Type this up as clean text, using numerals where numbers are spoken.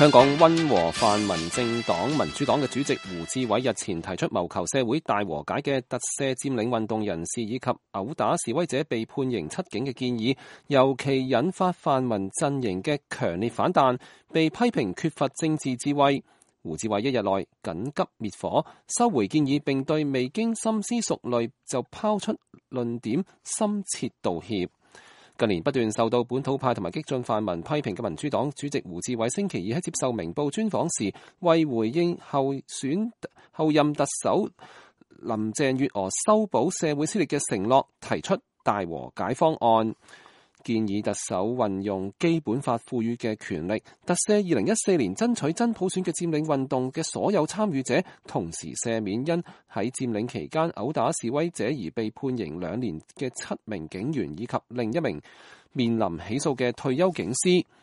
香港溫和泛民政黨民主黨嘅主席胡志偉日前提出謀求社會大和解嘅特赦佔領運動人士以及毆打示威者被判刑7警嘅建議，尤其引發泛民陣營嘅強烈反彈，被批評缺乏政治智慧。胡志偉一日內緊急滅火，收回建議，並對未經深思熟慮就拋出論點深切道歉。近年不斷受到本土派同埋激進泛民批評嘅民主黨主席胡志偉星期二喺接受明報專訪時，為回應後任特首林鄭月娥修補社會撕裂嘅承諾，提出大和解方案，建議特首運用基本法賦予嘅權力，特赦2014年爭取真普選嘅佔領運動嘅所有參與者，同時赦免因喺佔領期間毆打示威者而被判刑2年嘅7名警員以及另一名面臨起訴嘅退休警司。